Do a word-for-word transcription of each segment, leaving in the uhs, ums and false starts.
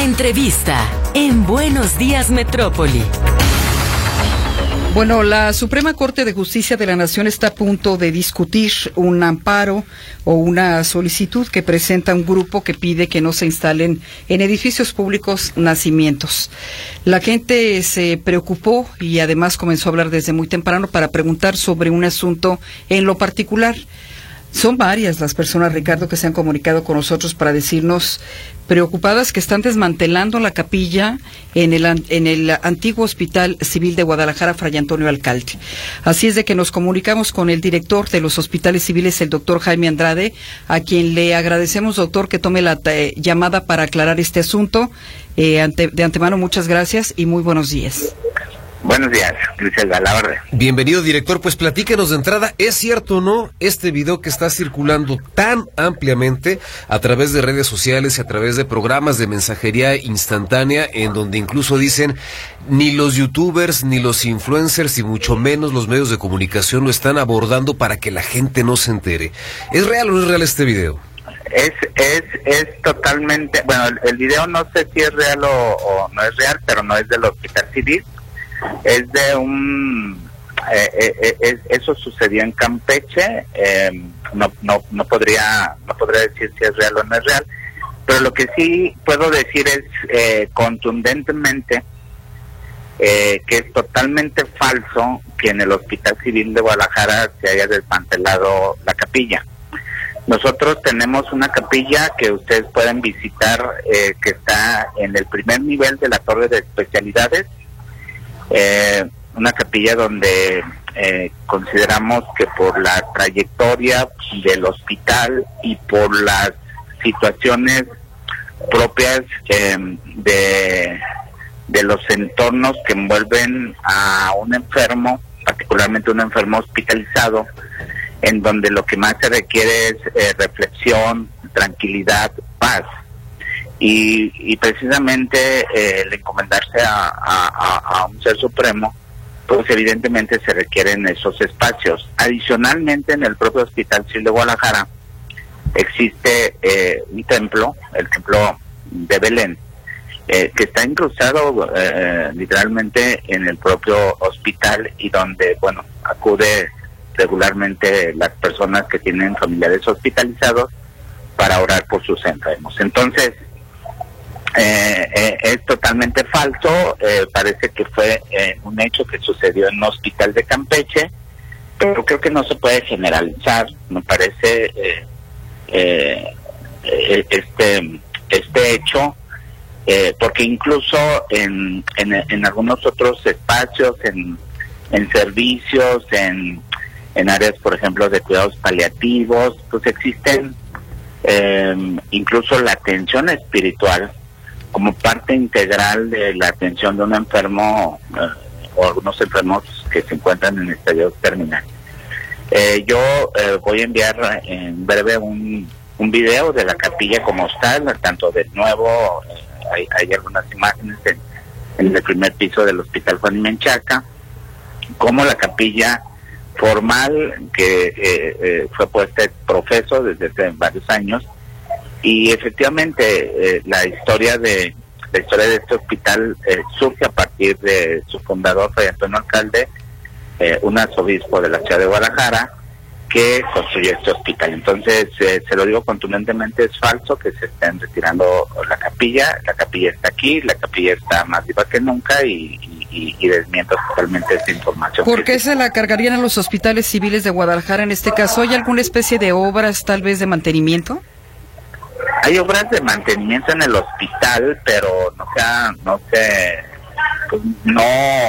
Entrevista en Buenos Días Metrópoli. Bueno, la Suprema Corte de Justicia de la Nación está a punto de discutir un amparo o una solicitud que presenta un grupo que pide que no se instalen en edificios públicos nacimientos. La gente se preocupó y además comenzó a hablar desde muy temprano para preguntar sobre un asunto en lo particular. Son varias las personas, Ricardo, que se han comunicado con nosotros para decirnos preocupadas que están desmantelando la capilla en el, en el antiguo Hospital Civil de Guadalajara, Fray Antonio Alcalde. Así es de que nos comunicamos con el director de los hospitales civiles, el doctor Jaime Andrade, a quien le agradecemos, doctor, que tome la eh, llamada para aclarar este asunto. Eh, ante, de antemano, muchas gracias y muy buenos días. Buenos días, Griselda, la orden. Bienvenido, director. Pues platícanos de entrada, ¿es cierto o no este video que está circulando tan ampliamente a través de redes sociales y a través de programas de mensajería instantánea, en donde incluso dicen ni los youtubers, ni los influencers, y mucho menos los medios de comunicación lo están abordando para que la gente no se entere? ¿Es real o no es real este video? Es es es totalmente, bueno, el, el video no sé si es real o, o no es real, pero no es del Hospital Civil. Es de un eh, eh, eh, eso sucedió en Campeche. eh, no no no podría no podría decir si es real o no es real, pero lo que sí puedo decir es eh, contundentemente eh, que es totalmente falso que en el Hospital Civil de Guadalajara se haya desmantelado la capilla. Nosotros tenemos una capilla que ustedes pueden visitar, eh, que está en el primer nivel de la torre de especialidades. Eh, una capilla donde eh, consideramos que por la trayectoria del hospital y por las situaciones propias eh, de, de los entornos que envuelven a un enfermo, particularmente un enfermo hospitalizado, en donde lo que más se requiere es eh, reflexión, tranquilidad, paz. Y, y precisamente eh, el encomendarse a, a, a un ser supremo, pues evidentemente se requieren esos espacios. Adicionalmente, en el propio Hospital Civil de Guadalajara existe eh, un templo, el templo de Belén, eh, que está incrustado eh, literalmente en el propio hospital, y donde, bueno, acude regularmente las personas que tienen familiares hospitalizados para orar por sus enfermos. Entonces, Eh, eh, es totalmente falso. Eh, parece que fue eh, un hecho que sucedió en un hospital de Campeche, pero creo que no se puede generalizar. Me parece eh, eh, eh, este este hecho, eh, porque incluso en, en en algunos otros espacios, en en servicios, en en áreas, por ejemplo, de cuidados paliativos, pues existen eh, incluso la atención espiritual como parte integral de la atención de un enfermo eh, o algunos enfermos que se encuentran en estadio terminal. Eh, yo eh, voy a enviar en breve un, un video de la capilla como está, tanto de nuevo, eh, hay, hay algunas imágenes en, en el primer piso del Hospital Juan y Menchaca, como la capilla formal que eh, eh, fue puesta en profeso desde hace varios años. Y efectivamente eh, la historia de la historia de este hospital eh, surge a partir de su fundador, Fray Antonio Alcalde, eh, un arzobispo de la ciudad de Guadalajara, que construyó este hospital. Entonces, eh, se lo digo contundentemente, es falso que se estén retirando la capilla. La capilla está aquí, la capilla está más viva que nunca, y, y, y desmiento totalmente esta información. ¿Por qué se la cargarían a los hospitales civiles de Guadalajara en este caso? ¿Hay alguna especie de obras tal vez de mantenimiento? Hay obras de mantenimiento en el hospital, pero no sea, no sé, pues no,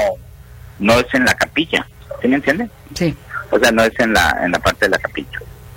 no es en la capilla, ¿sí me entiende? Sí. O sea, no es en la, en la parte de la capilla.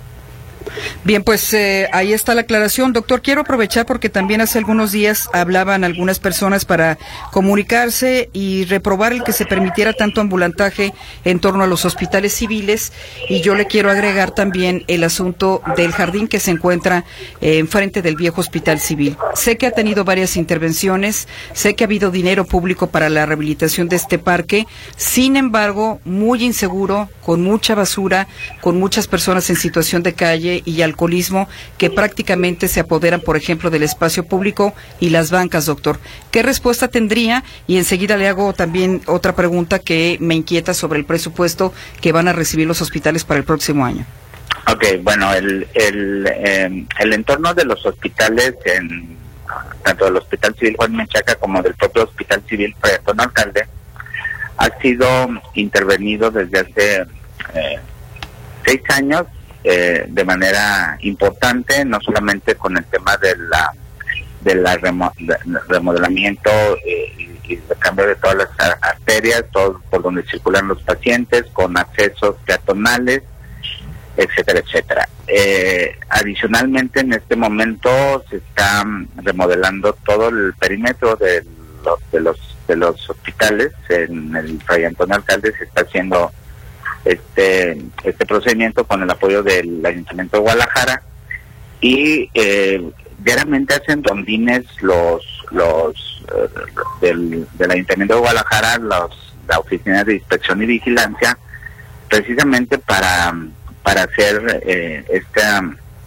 Bien, pues eh, ahí está la aclaración. Doctor, quiero aprovechar porque también hace algunos días hablaban algunas personas para comunicarse y reprobar el que se permitiera tanto ambulantaje en torno a los hospitales civiles, y yo le quiero agregar también el asunto del jardín que se encuentra eh, enfrente del viejo Hospital Civil. Sé que ha tenido varias intervenciones, sé que ha habido dinero público para la rehabilitación de este parque, sin embargo, muy inseguro, con mucha basura, con muchas personas en situación de calle y algunos alcoholismo que prácticamente se apoderan, por ejemplo, del espacio público y las bancas, doctor. ¿Qué respuesta tendría? Y enseguida le hago también otra pregunta que me inquieta sobre el presupuesto que van a recibir los hospitales para el próximo año. Ok, bueno, el el, eh, el entorno de los hospitales, en tanto del Hospital Civil Juan Menchaca como del propio Hospital Civil Fray Antonio Alcalde, ha sido intervenido desde hace eh, seis años eh, de manera importante, no solamente con el tema de la de la remo, de, remodelamiento eh, y, y el cambio de todas las arterias, todo por donde circulan los pacientes, con accesos peatonales, etcétera, etcétera. Eh, adicionalmente, en este momento se está remodelando todo el perímetro de los de los de los hospitales. En el Fray Antonio Alcalde se está haciendo este este procedimiento con el apoyo del Ayuntamiento de Guadalajara, y eh, diariamente hacen rondines los los eh, del, del Ayuntamiento de Guadalajara, los la Oficina de Inspección y Vigilancia, precisamente para para hacer eh, esta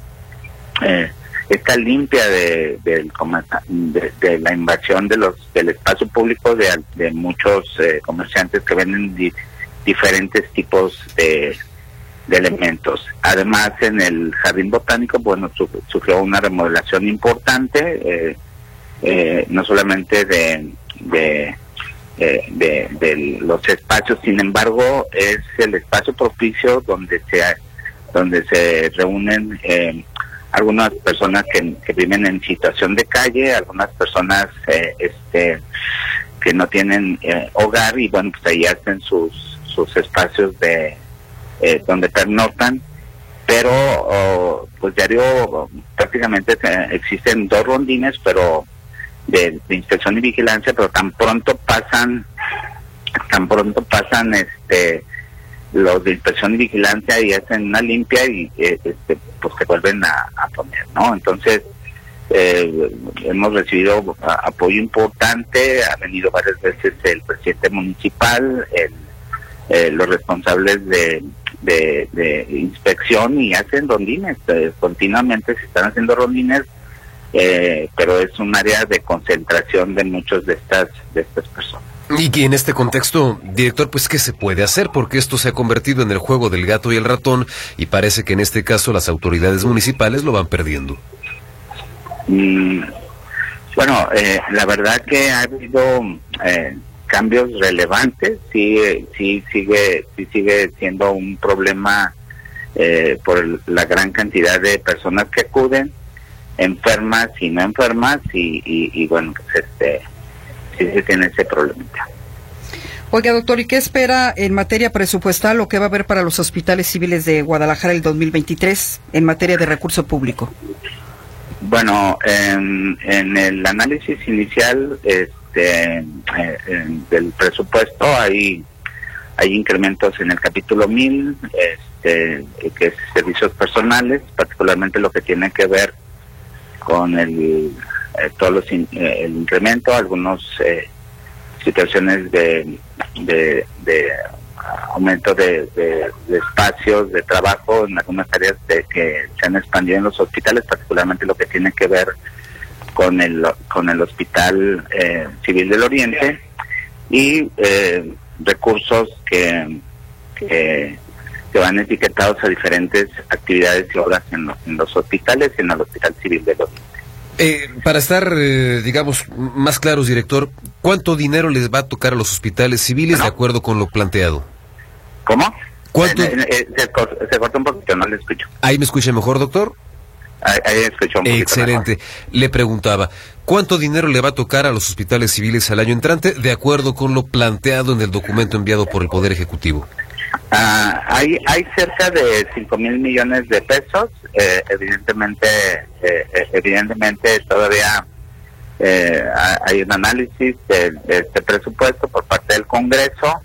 eh, esta limpia de, de, de, de la invasión de los del espacio público de, de muchos eh, comerciantes que venden di, diferentes tipos de, de elementos. Además, en el Jardín Botánico, bueno, su, sufrió una remodelación importante, eh, eh, no solamente de de, de, de de los espacios, sin embargo, es el espacio propicio donde se donde se reúnen eh, algunas personas que, que viven en situación de calle, algunas personas eh, este que no tienen eh, hogar, y bueno, pues ahí hacen sus sus espacios de eh, donde pernoctan, pero oh, pues diario prácticamente eh, existen dos rondines, pero de, de inspección y vigilancia, pero tan pronto pasan tan pronto pasan este los de inspección y vigilancia y hacen una limpia y eh, este pues se vuelven a, a poner, ¿no? Entonces eh, hemos recibido a, apoyo importante, ha venido varias veces el presidente municipal, el, eh, los responsables de, de, de inspección, y hacen rondines, eh, continuamente se están haciendo rondines, eh, pero es un área de concentración de muchos de estas de estas personas. Y que en este contexto, director, pues ¿qué se puede hacer? Porque esto se ha convertido en el juego del gato y el ratón, y parece que en este caso las autoridades municipales lo van perdiendo. Mm, bueno, eh, la verdad que ha habido eh, cambios relevantes, sí, sí sigue, sí sigue siendo un problema eh, por el, la gran cantidad de personas que acuden, enfermas y no enfermas, y, y, y bueno, pues este sí se tiene ese problemita. Oiga, doctor, ¿y qué espera en materia presupuestal o qué va a haber para los hospitales civiles de Guadalajara el dos mil veintitrés en materia de recurso público? Bueno, en, en el análisis inicial este eh, en, del presupuesto hay hay incrementos en el capítulo mil, este que es servicios personales, particularmente lo que tiene que ver con el Eh, todos los in, eh, el incremento, algunas eh, situaciones de, de, de aumento de, de, de espacios de trabajo en algunas áreas de, que se han expandido en los hospitales, particularmente lo que tiene que ver con el con el Hospital eh, Civil del Oriente, y eh, recursos que, que que van etiquetados a diferentes actividades y obras en los, en los hospitales y en el Hospital Civil del Oriente. Eh, para estar, eh, digamos, más claros, director, ¿cuánto dinero les va a tocar a los hospitales civiles, ¿no?, de acuerdo con lo planteado? ¿Cómo? ¿Cuánto? Eh, eh, se, corta, se corta un poquito, no le escucho. ¿Ahí me escucha mejor, doctor? Ahí, ahí escucho un poquito. Excelente. Mejor. Le preguntaba, ¿cuánto dinero le va a tocar a los hospitales civiles al año entrante, de acuerdo con lo planteado en el documento enviado por el Poder Ejecutivo? Ah, hay hay cerca de cinco mil millones de pesos. Eh, evidentemente, eh, evidentemente todavía eh, hay un análisis de, de este presupuesto por parte del Congreso,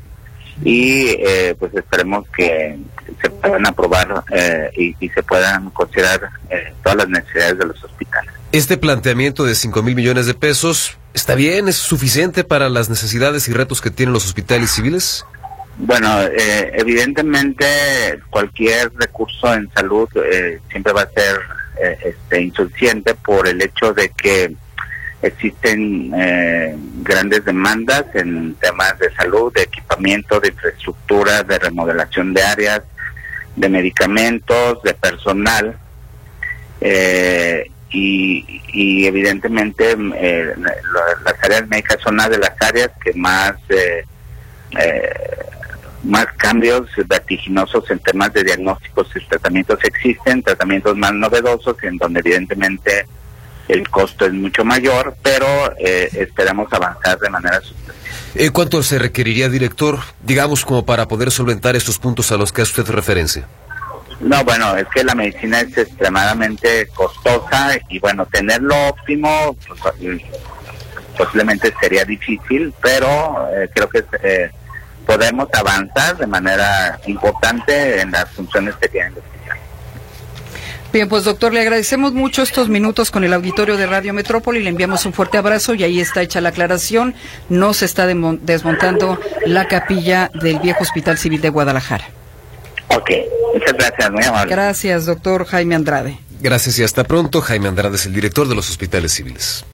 y eh, pues esperemos que se puedan aprobar eh, y, y se puedan considerar eh, todas las necesidades de los hospitales. Este planteamiento de cinco mil millones de pesos, ¿está bien? ¿Es suficiente para las necesidades y retos que tienen los hospitales civiles? Bueno, eh, evidentemente cualquier recurso en salud eh, siempre va a ser eh, este, insuficiente por el hecho de que existen eh, grandes demandas en temas de salud, de equipamiento, de infraestructura, de remodelación de áreas, de medicamentos, de personal, eh, y, y evidentemente eh, las áreas médicas son una de las áreas que más eh, eh, más cambios vertiginosos en temas de diagnósticos y tratamientos existen, tratamientos más novedosos en donde evidentemente el costo es mucho mayor, pero eh, esperamos avanzar de manera sustancial. Eh, ¿Cuánto se requeriría, director, digamos, como para poder solventar estos puntos a los que hace usted referencia? No, bueno, es que la medicina es extremadamente costosa y bueno, tenerlo óptimo pues, posiblemente sería difícil, pero eh, creo que eh, podemos avanzar de manera importante en las funciones que tienen los hospitales. Bien, pues doctor, le agradecemos mucho estos minutos con el auditorio de Radio Metrópoli, le enviamos un fuerte abrazo y ahí está hecha la aclaración, no se está desmontando la capilla del viejo Hospital Civil de Guadalajara. Ok, muchas gracias, muy amable. Gracias, doctor Jaime Andrade. Gracias y hasta pronto. Jaime Andrade es el director de los hospitales civiles.